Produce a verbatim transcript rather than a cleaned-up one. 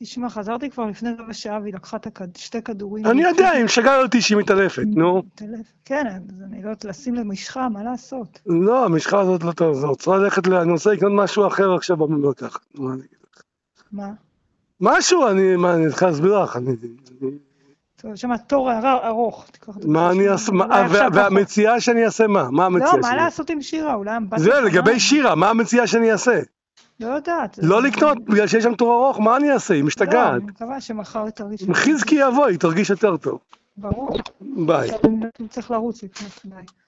תשמע, חזרתי כבר לפני רבע שעה והיא לקחה את שתי כדורים. אני יודע, היא משגעה אותי שהיא מתעלפת, נו. כן, אז אני לא יודעת לשים למשחה, מה לעשות? לא, המשחה הזאת לא תעזור. צריכה ללכת, אני רוצה לקנות משהו אחר עכשיו במרקחת. מה אני אגיד לך? מה? משהו, אני, מה, אני צריכה להסביר לך, אני... טוב, שמה, תור ארוך. מה אני אעשה, והמציאה שאני אעשה מה? מה המציאה שלי? לא, שאני? מה לעשות עם שירה? אולי אמבט... זה, לגבי שירה, מה המציאה שאני אעשה? לא יודעת. לא לקנות, בגלל שיש שם תור ארוך, מה אני אעשה? היא משתגעת. לא, אני מקווה שמחר תרגיש... חזקי יבוא, היא תרגיש יותר טוב. ברור. ביי. צריך לרוץ לפני, ביי.